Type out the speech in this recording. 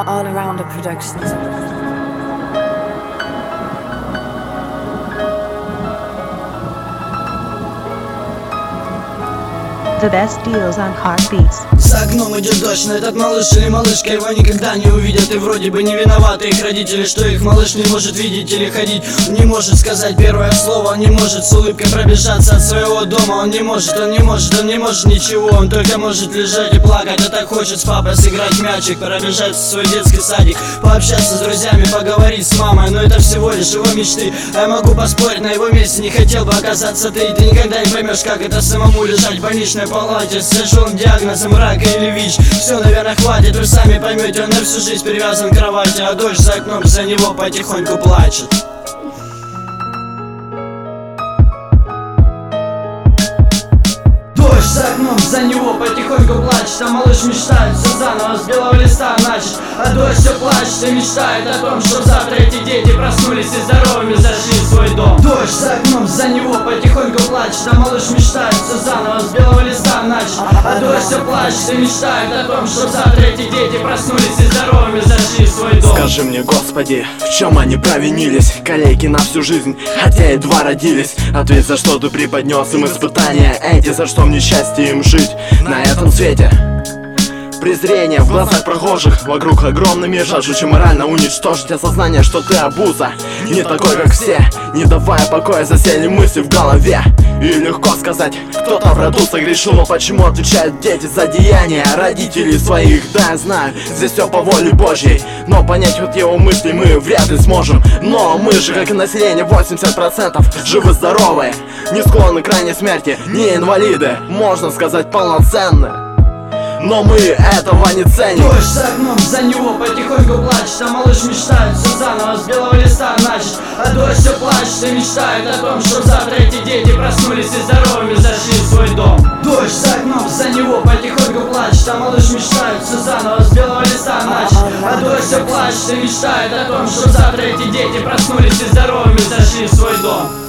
All Around the Productions. The best deals on Heartbeats. За окном идет дождь, но этот малыш или малышка его никогда не увидят. И вроде бы не виноваты их родители, что их малыш не может видеть или ходить. Он не может сказать первое слово, он не может с улыбкой пробежаться от своего дома. Он не может ничего, он только может лежать и плакать. А так хочет с папой сыграть мячик, пробежать в свой детский садик, пообщаться с друзьями, поговорить с мамой. Но это всего лишь его мечты, а я могу поспорить, на его месте не хотел бы оказаться ты. И ты никогда не поймешь, как это самому лежать в больничной палате с тяжелым диагнозом рака или ВИЧ. Все, наверное, хватит, вы сами поймете, он на всю жизнь привязан к кровати, а дождь за окном за него потихоньку плачет. Дождь за окном за него потихоньку плачет, а малыш мечтает все заново с белого листа начать. А дождь все плачет и мечтает о том, что завтра эти дети проснулись и здоровыми зашли в свой дом. Дождь за окном за него потихоньку плачет, а малыш мечтает все заново с белого листа начать. А дождь все плачет и мечтает о том, что завтра эти дети проснулись и здоровыми зашли в свой дом. Скажи мне, Господи, в чем они провинились? Коллеги на всю жизнь, хотя едва родились. Ответь, за что ты преподнес им испытания эти, за что мне счастье им жить на этом свете. Презрение в глазах прохожих, вокруг огромными жаждущим морально уничтожить осознание, что ты обуза, не такой, как все, не давая покоя засели мысли в голове. И легко сказать, кто-то в роду согрешил, но почему отвечают дети за деяния родителей своих? Да, я знаю, здесь все по воле Божьей, но понять вот его мысли мы вряд ли сможем. Но мы же, как и население, 80% живы-здоровые, не склонны к крайней смерти, не инвалиды, можно сказать, полноценные. Но мы этого не ценим. Дождь за окном за него потихоньку плачет, а малыш мечтает все заново с белого листа начать. А дождь все плачет и мечтает о том, что завтра эти дети проснулись и здоровыми зашли в свой дом. Дождь за окном за него потихоньку плачет, а малыш мечтает все заново с белого листа начать. А дождь все плачет и мечтает о том, что завтра эти дети проснулись и здоровыми зашли в свой дом.